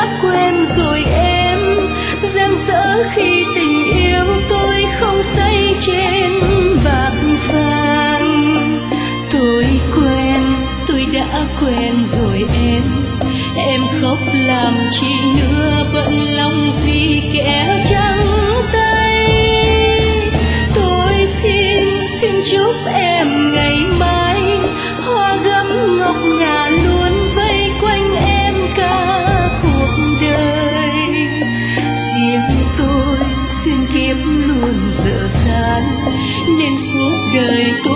quen rồi em, giang dở khi tình yêu tôi không say trên bạc vàng. Tôi quen, tôi đã quen rồi em khóc làm chi nữa, bận lòng gì kẻ trắng tay. Tôi xin chúc em ngày mai hoa gấm ngọc ngà luôn vây quanh em cả cuộc đời. Riêng tôi xuyên kiếp luôn dở dang, nên suốt đời